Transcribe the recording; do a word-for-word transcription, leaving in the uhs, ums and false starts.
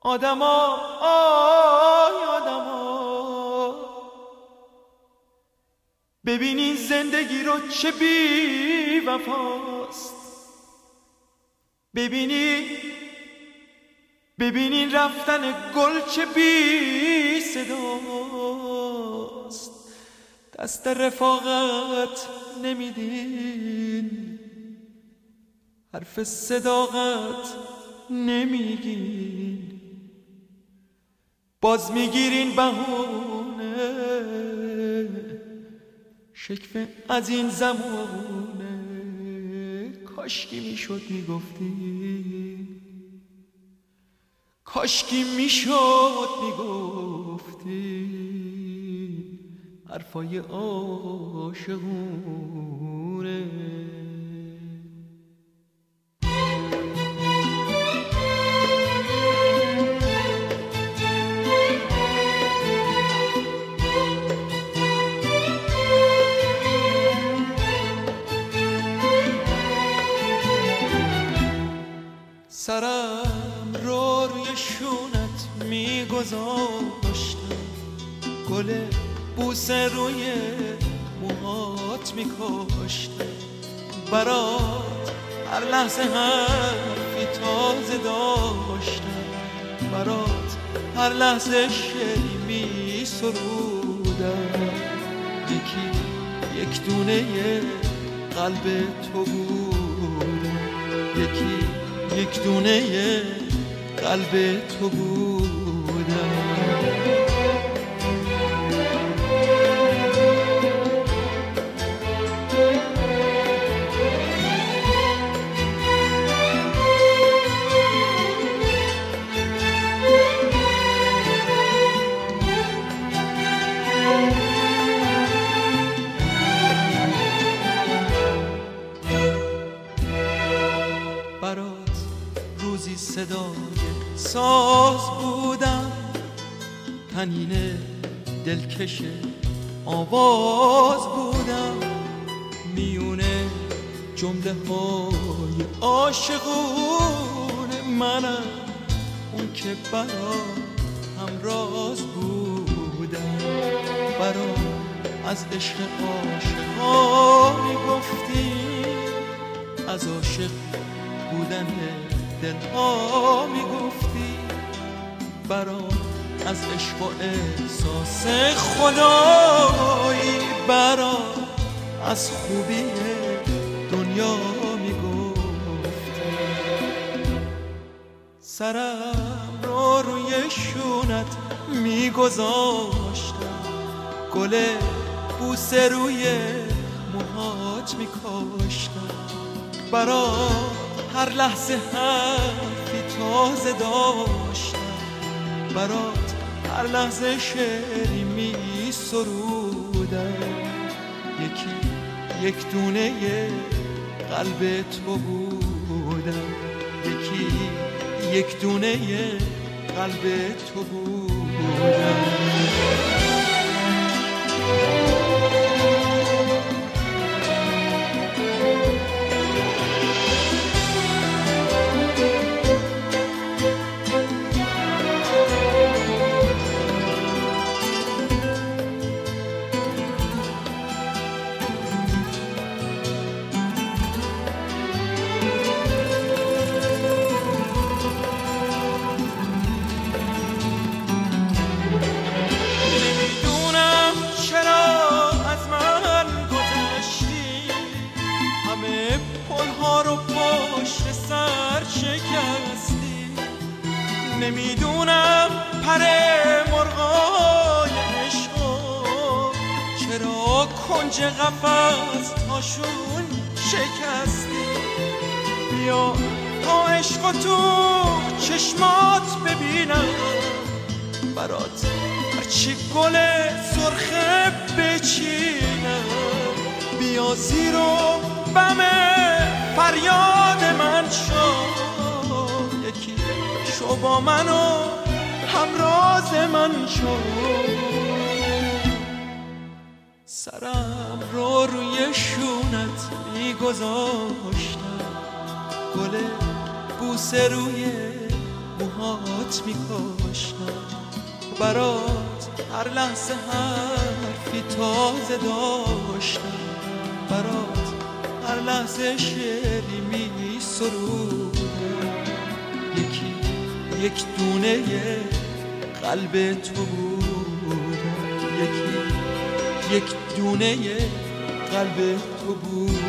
آدما آی آدما ببینین زندگی رو چه بی وفاست. ببینین ببینین رفتن گل چه بی صداست. دست رفاقت نمیدین، حرف صداقت نمیگین، باز میگیرین بهونه. شکوه از این زمونه کاشکی میشد میگفتی، کاشکی میشد میگفتی حرفای عاشقونه. سرم رو روی شونت میگذاشتم، گل بوسه روی موهات میکاشتم، برات هر لحظه حرفی تازه داشتم، برات هر لحظه شعری میسرودم. یکی یک دونه قلب تو بودم، یکی یک دونه قلب تو بودم. صدای ساز بودم، تنین دلکش آواز بودم، میونه جمله های عاشقون منم، اون که برا همراز بودم. برا از عشق عاشقا میگفتی، از عاشق بودن دلها میگفتی، برام از عشق و احساس خدایی، برام از خوبی دنیا میگفتی. سرم رو روی شونت میگذاشتم، گل بوسه روی موهات میکاشتم، برام هر لحظه حرفی تازه داشتم، برات هر لحظه شعری می سرودم. یکی یک دونه قلب تو بودم، یکی یک دونه قلب تو بودم. نمیدونم پر مرغای عشقو چرا کنج قفس هاشون شکستی. بیا تا عشقو تو چشمات ببینم، برات هرچی گل سرخه بچینم. بیا زیر و بم فریاد من شو، یکی شو با من و همراز من شو. سرم رو روی شونت میگذاشتم، گل بوسه روی موهات برات میکاشتم، برات هر لحظه حرفی تازه داشتم، برات هر لحظه شعری می سرودم. یکی یک دونه قلب تو بودم، یکی یک دونه قلب تو بودم.